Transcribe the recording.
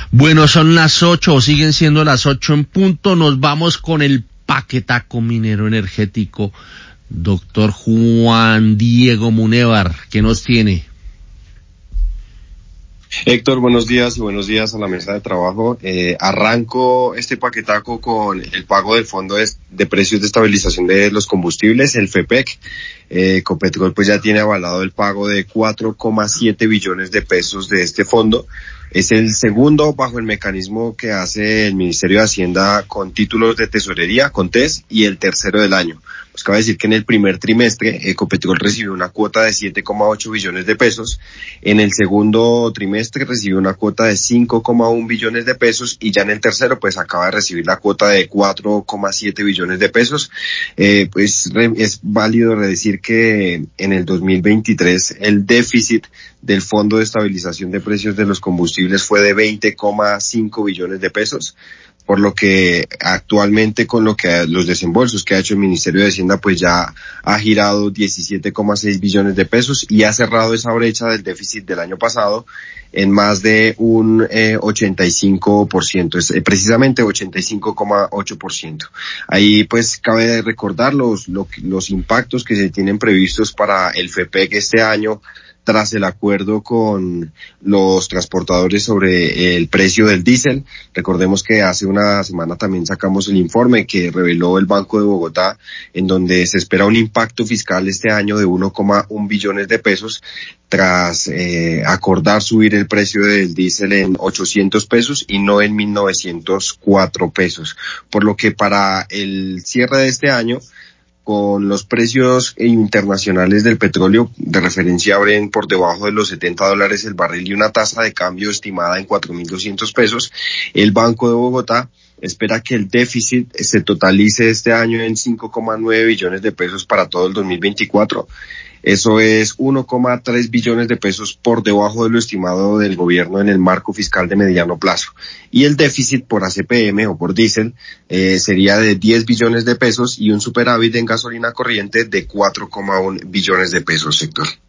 Bueno, son las 8, o siguen siendo las 8 en punto. Nos vamos con el paquetaco minero energético. Doctor Juan Diego Munevar, ¿qué nos tiene? Héctor, buenos días y buenos días a la mesa de trabajo. Arranco este paquetaco con el pago del Fondo de Precios de Estabilización de los Combustibles, el FEPEC. Ecopetrol pues ya tiene avalado el pago de 4,7 billones de pesos de este fondo. Es el segundo bajo el mecanismo que hace el Ministerio de Hacienda con títulos de tesorería, con TES, y el tercero del año. Pues cabe decir que en el primer trimestre Ecopetrol recibió una cuota de 7,8 billones de pesos, en el segundo trimestre recibió una cuota de 5,1 billones de pesos y ya en el tercero pues acaba de recibir la cuota de 4,7 billones de pesos. Es válido decir que en el 2023 el déficit del Fondo de Estabilización de Precios de los Combustibles fue de 20,5 billones de pesos, por lo que actualmente con lo que los desembolsos que ha hecho el Ministerio de Hacienda pues ya ha girado 17,6 billones de pesos y ha cerrado esa brecha del déficit del año pasado en más de un 85%, precisamente 85,8%. Ahí pues cabe recordar los impactos que se tienen previstos para el FEPEC este año, tras el acuerdo con los transportadores sobre el precio del diésel. Recordemos que hace una semana también sacamos el informe que reveló el Banco de Bogotá, en donde se espera un impacto fiscal este año de 1,1 billones de pesos, tras acordar subir el precio del diésel en 800 pesos y no en 1.904 pesos. Por lo que para el cierre de este año, con los precios internacionales del petróleo de referencia Brent por debajo de los $70 el barril y una tasa de cambio estimada en 4.200 pesos, el Banco de Bogotá espera que el déficit se totalice este año en 5,9 billones de pesos para todo el 2024. Eso es 1,3 billones de pesos por debajo de lo estimado del gobierno en el marco fiscal de mediano plazo. Y el déficit por ACPM o por diésel sería de 10 billones de pesos y un superávit en gasolina corriente de 4,1 billones de pesos, sector.